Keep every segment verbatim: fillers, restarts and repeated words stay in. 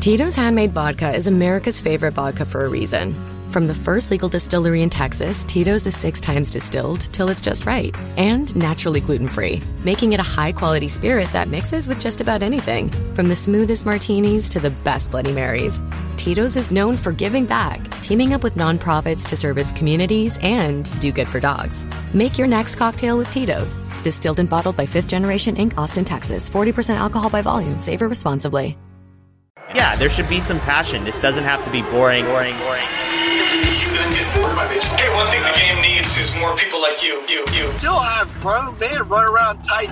Tito's Handmade Vodka is America's favorite vodka for a reason. From the first legal distillery in Texas, Tito's is six times distilled till it's just right. And naturally gluten-free, making it a high-quality spirit that mixes with just about anything. From the smoothest martinis to the best Bloody Marys. Tito's is known for giving back, teaming up with nonprofits to serve its communities and do good for dogs. Make your next cocktail with Tito's. Distilled and bottled by Fifth Generation Incorporated, Austin, Texas. forty percent alcohol by volume. Savor responsibly. Yeah, there should be some passion. This doesn't have to be boring, boring, boring. Hey, one thing the game needs is more people like you, you, you. Still have grown men run around tight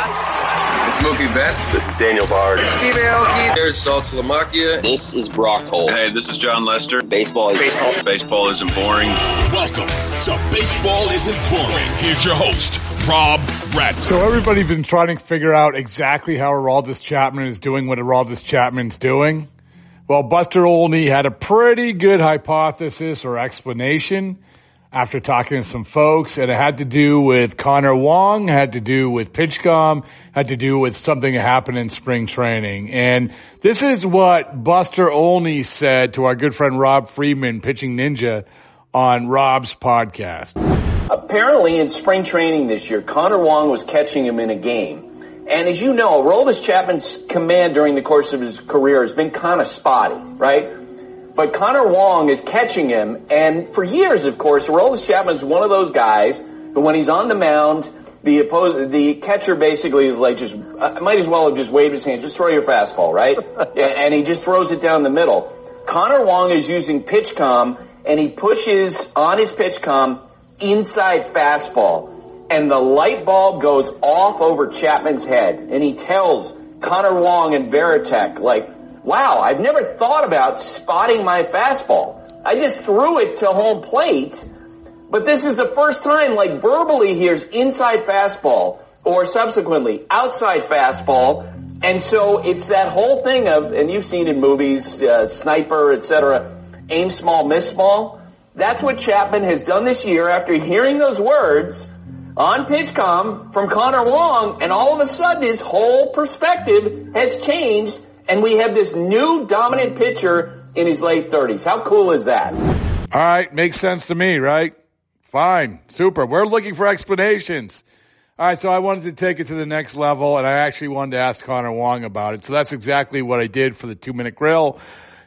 pants. Mookie Betts. This is Daniel Bard. Steve Aoki. There's Sal Talamacchia. This is Brock Holt. Hey, this is John Lester. Baseball is baseball. Baseball isn't boring. Welcome to Baseball Isn't Boring. Here's your host, Rob Radford. So everybody's been trying to figure out exactly how Aroldis Chapman is doing what Aroldis Chapman's doing. Well, Buster Olney had a pretty good hypothesis or explanation after talking to some folks, and it had to do with Connor Wong, had to do with PitchCom, had to do with something that happened in spring training. And this is what Buster Olney said to our good friend Rob Friedman, Pitching Ninja, on Rob's podcast. Apparently in spring training this year, Connor Wong was catching him in a game. And as you know, Aroldis Chapman's command during the course of his career has been kind of spotty, right? But Connor Wong is catching him, and for years, of course, Aroldis Chapman is one of those guys who, when he's on the mound, the oppose, the catcher basically is like, just uh, might as well have just waved his hand, just throw your fastball, right? And he just throws it down the middle. Connor Wong is using PitchCom, and he pushes on his PitchCom inside fastball. And the light bulb goes off over Chapman's head, and he tells Connor Wong and Veritek, like, wow, I've never thought about spotting my fastball. I just threw it to home plate, but this is the first time, like, verbally here's inside fastball, or subsequently outside fastball, and so it's that whole thing of, and you've seen in movies, uh, Sniper, et cetera, aim small, miss small. That's what Chapman has done this year after hearing those words on PitchCom from Connor Wong, and all of a sudden his whole perspective has changed, and we have this new dominant pitcher in his late thirties. How cool is that? All right, makes sense to me, right? Fine, super. We're looking for explanations. All right, so I wanted to take it to the next level, and I actually wanted to ask Connor Wong about it. So that's exactly what I did for the two-minute grill.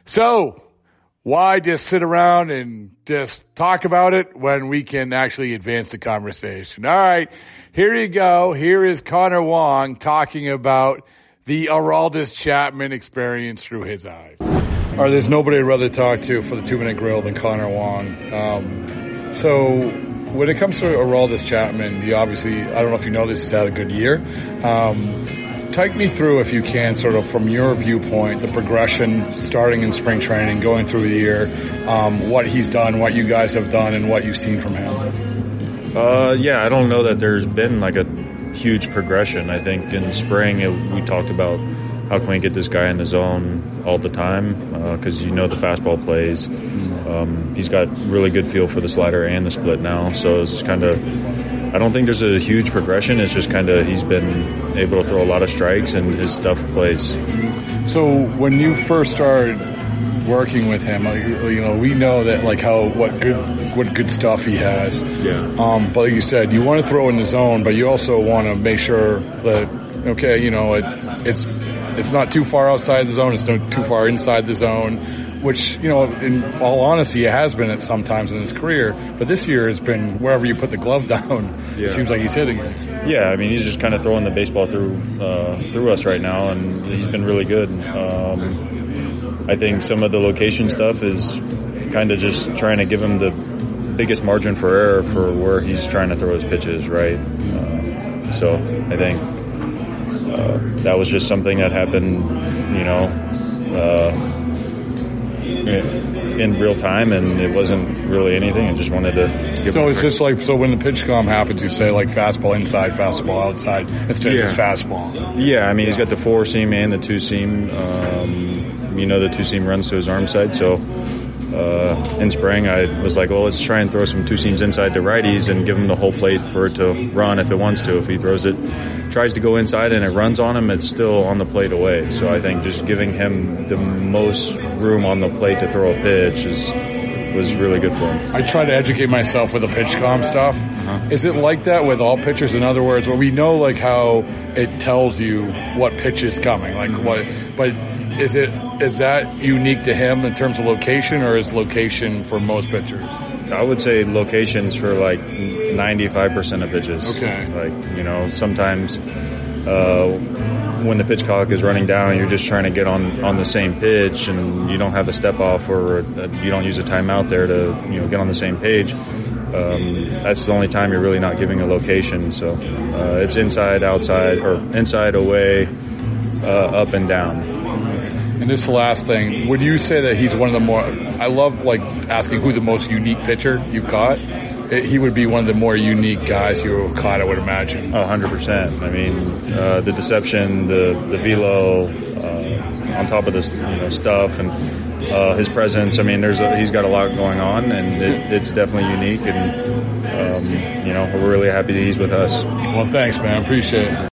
So why just sit around and just talk about it when we can actually advance the conversation? All right, here you go. Here is Connor Wong talking about the Aroldis Chapman experience through his eyes. All right, there's nobody I'd rather talk to for the two-minute grill than Connor Wong. Um, so when it comes to Aroldis Chapman, you obviously, I don't know if you know this, he's had a good year. Um, Take me through, if you can, sort of from your viewpoint, the progression starting in spring training, going through the year, um, what he's done, what you guys have done, and what you've seen from him. Uh, yeah, I don't know that there's been like a huge progression. I think in spring it, we talked about how can we get this guy in the zone all the time, because uh, you know the fastball plays. Um, he's got really good feel for the slider and the split now, so it's kind of, I don't think there's a huge progression. It's just kind of he's been able to throw a lot of strikes and his stuff plays. So when you first started working with him, like, you know, we know that like how what good what good stuff he has. Yeah. Um, but like you said, you want to throw in the zone, but you also want to make sure that okay, you know, it, it's it's not too far outside the zone, it's not too far inside the zone. Which, you know, in all honesty, it has been at some times in his career. But this year it's been wherever you put the glove down, yeah. It seems like he's hitting it. Yeah, I mean, he's just kind of throwing the baseball through uh, through us right now, and he's been really good. Um, I think some of the location stuff is kind of just trying to give him the biggest margin for error for where he's trying to throw his pitches, right? Uh, so I think uh, that was just something that happened, you know, uh, in real time, and it wasn't really anything. I just wanted to give so it's just like, so when the PitchCom happens, you say like fastball inside, fastball outside instead yeah. of just fastball. Yeah, I mean, he's got the four seam and the two seam. Um, you know, the two seam runs to his arm side, so uh, in spring, I was like, well, let's try and throw some two seams inside to righties and give him the whole plate for it to run if it wants to. If he throws it, tries to go inside and it runs on him, it's still on the plate away. So I think just giving him the most room on the plate to throw a pitch is was really good for him. I try to educate myself with the pitch comm stuff. Uh-huh. Is it like that with all pitchers? In other words, where we know like how it tells you what pitch is coming, like what, but is it is that unique to him in terms of location, or is location for most pitchers? I would say locations for like ninety-five percent of pitches. Okay. Like, you know, sometimes uh, when the pitch clock is running down, you're just trying to get on, on the same pitch, and you don't have a step off, or you don't use a timeout there to, you know, get on the same page. Um, that's the only time you're really not giving a location. So uh, it's inside, outside, or inside, away, uh, up and down. And this last thing, would you say that he's one of the more, I love like asking who the most unique pitcher you've caught. It, he would be one of the more unique guys you have caught, I would imagine. Oh, one hundred percent. I mean, uh, the deception, the, the velo, uh, on top of this, you know, stuff, and uh, his presence. I mean, there's a, he's got a lot going on, and it, it's definitely unique, and, um, you know, we're really happy that he's with us. Well, thanks, man. Appreciate it.